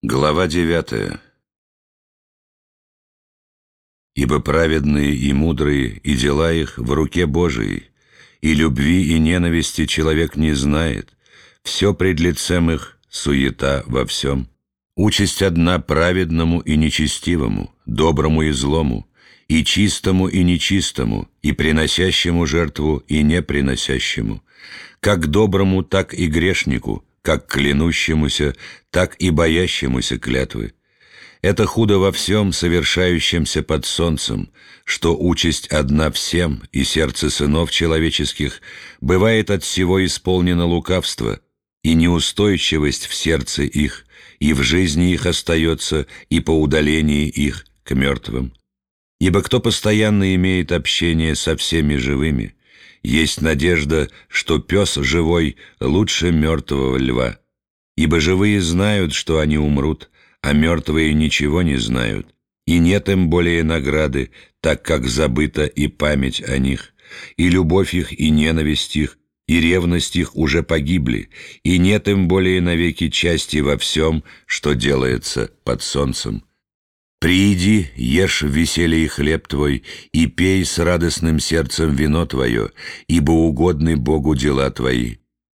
Глава 9. «Ибо праведные и мудрые, и дела их в руке Божией, и любви и ненависти человек не знает, все пред лицем их суета во всем. Участь одна праведному и нечестивому, доброму и злому, и чистому и нечистому, и приносящему жертву и неприносящему, как доброму, так и грешнику, как клянущемуся, так и боящемуся клятвы. Это худо во всем, совершающемся под солнцем, что участь одна всем, и сердце сынов человеческих бывает от всего исполнено лукавство, и неустойчивость в сердце их, и в жизни их остается, и по удалении их к мертвым. Ибо кто постоянно имеет общение со всеми живыми, есть надежда, что пес живой лучше мертвого льва. Ибо живые знают, что они умрут, а мертвые ничего не знают, и нет им более награды, так как забыта и память о них, и любовь их, и ненависть их, и ревность их уже погибли, и нет им более навеки части во всем, что делается под солнцем. Прииди, ешь в веселье хлеб твой, и пей с радостным сердцем вино твое, ибо угодны Богу дела твои.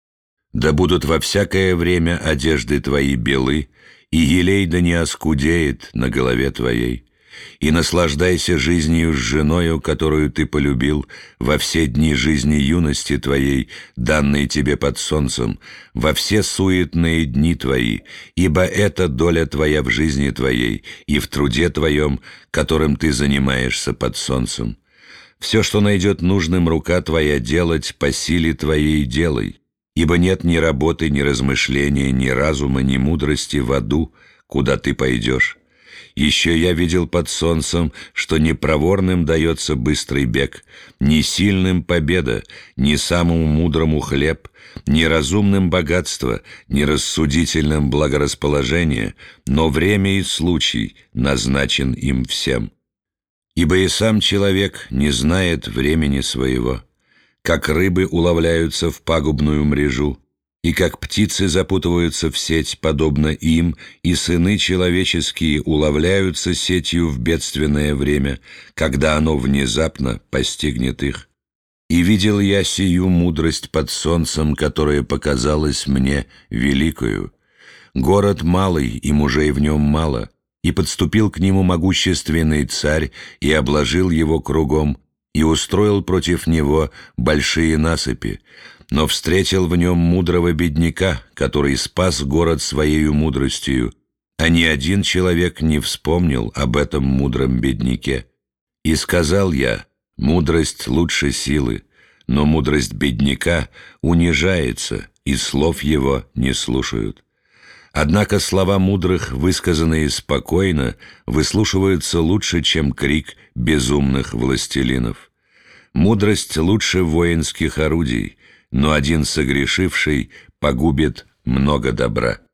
Да будут во всякое время одежды твои белы, и елей да не оскудеет на голове твоей. И наслаждайся жизнью с женою, которую ты полюбил, во все дни жизни юности твоей, данные тебе под солнцем, во все суетные дни твои, ибо это доля твоя в жизни твоей и в труде твоем, которым ты занимаешься под солнцем. Все, что найдет нужным рука твоя делать, по силе твоей делай, ибо нет ни работы, ни размышления, ни разума, ни мудрости в аду, куда ты пойдешь. Еще я видел под солнцем, что ни проворным дается быстрый бег, ни сильным победа, ни самому мудрому хлеб, ни разумным богатство, ни рассудительным благорасположение, но время и случай назначен им всем. Ибо и сам человек не знает времени своего, как рыбы уловляются в пагубную мрежу, и как птицы запутываются в сеть, подобно им, и сыны человеческие уловляются сетью в бедственное время, когда оно внезапно постигнет их. И видел я сию мудрость под солнцем, которая показалась мне великою. Город малый, и мужей в нем мало, и подступил к нему могущественный царь, и обложил его кругом, и устроил против него большие насыпи, но встретил в нем мудрого бедняка, который спас город своею мудростью, а ни один человек не вспомнил об этом мудром бедняке. И сказал я: мудрость лучше силы, но мудрость бедняка унижается, и слов его не слушают. Однако слова мудрых, высказанные спокойно, выслушиваются лучше, чем крик безумных властелинов. Мудрость лучше воинских орудий, но один согрешивший погубит много добра.